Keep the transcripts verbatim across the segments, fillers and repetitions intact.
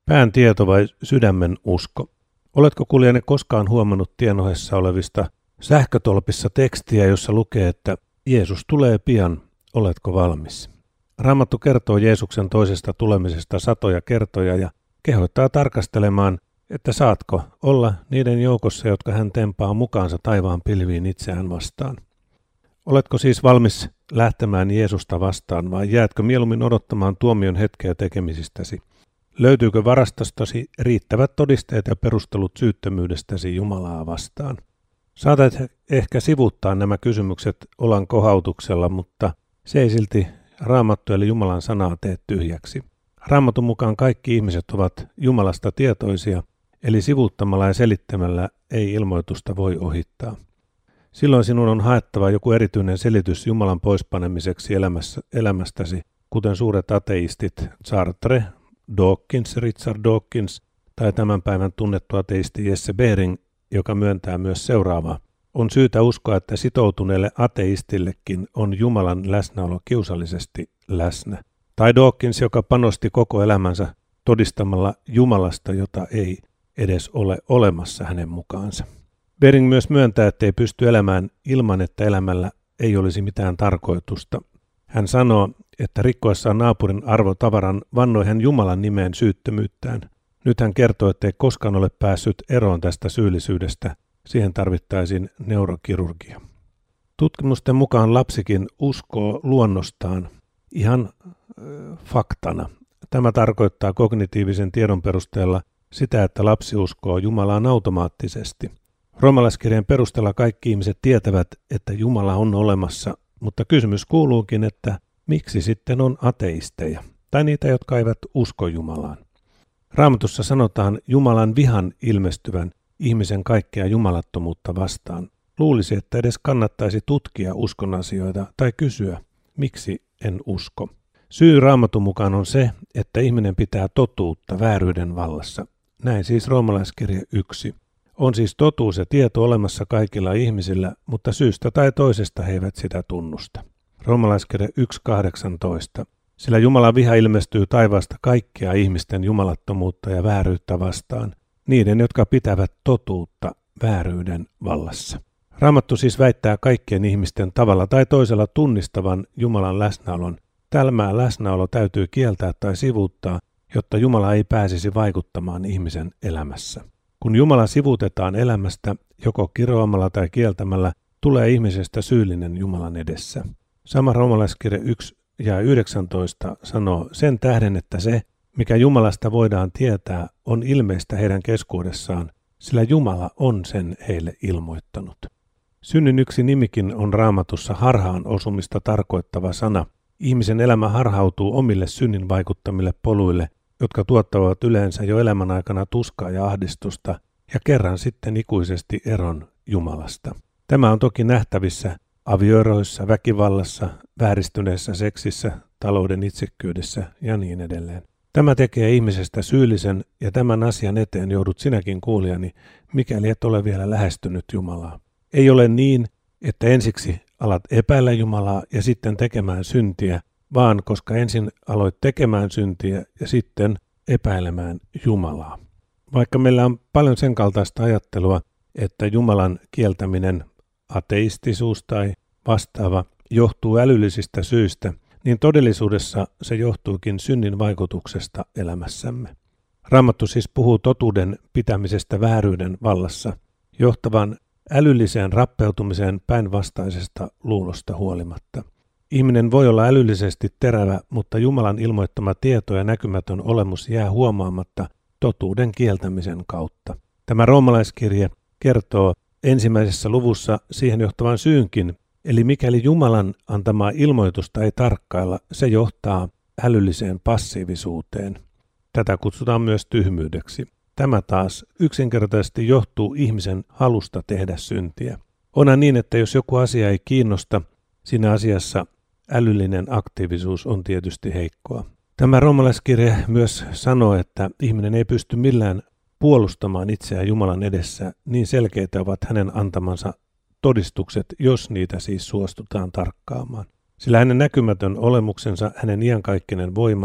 Pään tieto vai sydämen usko? Oletko kuulijani koskaan huomannut tien ohessa olevista sähkötolpissa tekstiä, jossa lukee, että Jeesus tulee pian, oletko valmis? Raamattu kertoo Jeesuksen toisesta tulemisesta satoja kertoja ja kehottaa tarkastelemaan, että saatko olla niiden joukossa, jotka hän tempaa mukaansa taivaan pilviin itseään vastaan. Oletko siis valmis lähtemään Jeesusta vastaan vai jäätkö mieluummin odottamaan tuomion hetkeä tekemisistäsi? Löytyykö varastostasi riittävät todisteet ja perustelut syyttömyydestäsi Jumalaa vastaan? Saatat ehkä sivuuttaa nämä kysymykset olan kohautuksella, mutta se ei silti Raamattu eli Jumalan sanaa tee tyhjäksi. Raamatun mukaan kaikki ihmiset ovat Jumalasta tietoisia, eli sivuuttamalla ja selittämällä ei ilmoitusta voi ohittaa. Silloin sinun on haettava joku erityinen selitys Jumalan poispanemiseksi elämässä, elämästäsi, kuten suuret ateistit Sartre, Dawkins, Richard Dawkins tai tämän päivän tunnettu ateisti Jesse Bering, joka myöntää myös seuraavaa. On syytä uskoa, että sitoutuneelle ateistillekin on Jumalan läsnäolo kiusallisesti läsnä. Tai Dawkins, joka panosti koko elämänsä todistamalla Jumalasta, jota ei edes ole olemassa hänen mukaansa. Bering myös myöntää, että ei pysty elämään ilman, että elämällä ei olisi mitään tarkoitusta. Hän sanoo, että rikkoessaan naapurin arvotavaran vannoi hän Jumalan nimeen syyttömyyttään. Nyt hän kertoo, että ei koskaan ole päässyt eroon tästä syyllisyydestä. Siihen tarvittaisiin neurokirurgia. Tutkimusten mukaan lapsikin uskoo luonnostaan ihan äh, faktana. Tämä tarkoittaa kognitiivisen tiedon perusteella sitä, että lapsi uskoo Jumalaan automaattisesti. Roomalaiskirjeen perusteella kaikki ihmiset tietävät, että Jumala on olemassa, mutta kysymys kuuluukin, että miksi sitten on ateisteja, tai niitä, jotka eivät usko Jumalaan. Raamatussa sanotaan Jumalan vihan ilmestyvän ihmisen kaikkea jumalattomuutta vastaan. Luulisi, että edes kannattaisi tutkia uskon asioita tai kysyä, miksi en usko. Syy Raamatun mukaan on se, että ihminen pitää totuutta vääryyden vallassa. Näin siis Roomalaiskirje yksi. On siis totuus ja tieto olemassa kaikilla ihmisillä, mutta syystä tai toisesta he eivät sitä tunnusta. Roomalaiskirje yksi kahdeksantoista. Sillä Jumalan viha ilmestyy taivaasta kaikkea ihmisten jumalattomuutta ja vääryyttä vastaan, niiden, jotka pitävät totuutta vääryyden vallassa. Raamattu siis väittää kaikkien ihmisten tavalla tai toisella tunnistavan Jumalan läsnäolon. Tämä läsnäolo täytyy kieltää tai sivuuttaa, jotta Jumala ei pääsisi vaikuttamaan ihmisen elämässä. Kun Jumala sivuutetaan elämästä, joko kiroamalla tai kieltämällä, tulee ihmisestä syyllinen Jumalan edessä. Sama Roomalaiskirje yksi ja yhdeksäntoista sanoo sen tähden, että se, mikä Jumalasta voidaan tietää, on ilmeistä heidän keskuudessaan, sillä Jumala on sen heille ilmoittanut. Synnin yksi nimikin on Raamatussa harhaan osumista tarkoittava sana. Ihmisen elämä harhautuu omille synnin vaikuttamille poluille, jotka tuottavat yleensä jo elämän aikana tuskaa ja ahdistusta, ja kerran sitten ikuisesti eron Jumalasta. Tämä on toki nähtävissä avioeroissa, väkivallassa, vääristyneessä seksissä, talouden itsekkyydessä ja niin edelleen. Tämä tekee ihmisestä syyllisen, ja tämän asian eteen joudut sinäkin kuulijani, mikäli et ole vielä lähestynyt Jumalaa. Ei ole niin, että ensiksi alat epäillä Jumalaa ja sitten tekemään syntiä, vaan koska ensin aloit tekemään syntiä ja sitten epäilemään Jumalaa. Vaikka meillä on paljon sen kaltaista ajattelua, että Jumalan kieltäminen, ateistisuus tai vastaava, johtuu älyllisistä syistä, niin todellisuudessa se johtuukin synnin vaikutuksesta elämässämme. Raamattu siis puhuu totuuden pitämisestä vääryyden vallassa, johtavan älylliseen rappeutumiseen päinvastaisesta luulosta huolimatta. Ihminen voi olla älyllisesti terävä, mutta Jumalan ilmoittama tieto ja näkymätön olemus jää huomaamatta totuuden kieltämisen kautta. Tämä roomalaiskirje kertoo ensimmäisessä luvussa siihen johtavan syynkin, eli mikäli Jumalan antamaa ilmoitusta ei tarkkailla, se johtaa älylliseen passiivisuuteen. Tätä kutsutaan myös tyhmyydeksi. Tämä taas yksinkertaisesti johtuu ihmisen halusta tehdä syntiä. Onhan niin, että jos joku asia ei kiinnosta, siinä asiassa älyllinen aktiivisuus on tietysti heikkoa. Tämä roomalaiskirje myös sanoo, että ihminen ei pysty millään puolustamaan itseään Jumalan edessä, niin selkeitä ovat hänen antamansa todistukset, jos niitä siis suostutaan tarkkaamaan. Sillä hänen näkymätön olemuksensa, hänen iankaikkinen voimansa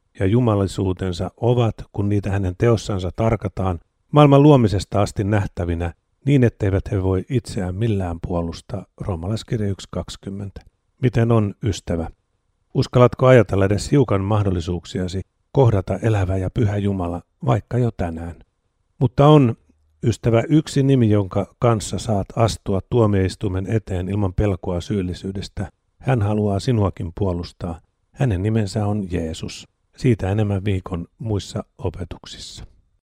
ja jumalisuutensa ovat, kun niitä hänen teossansa tarkataan, maailman luomisesta asti nähtävinä, niin etteivät he voi itseään millään puolustaa. Roomalaiskirja yksi kaksikymmentä. Miten on, ystävä? Uskallatko ajatella edes hiukan mahdollisuuksiasi kohdata elävä ja pyhä Jumala, vaikka jo tänään? Mutta on, ystävä, yksi nimi, jonka kanssa saat astua tuomioistuimen eteen ilman pelkoa syyllisyydestä. Hän haluaa sinuakin puolustaa. Hänen nimensä on Jeesus. Siitä enemmän viikon muissa opetuksissa.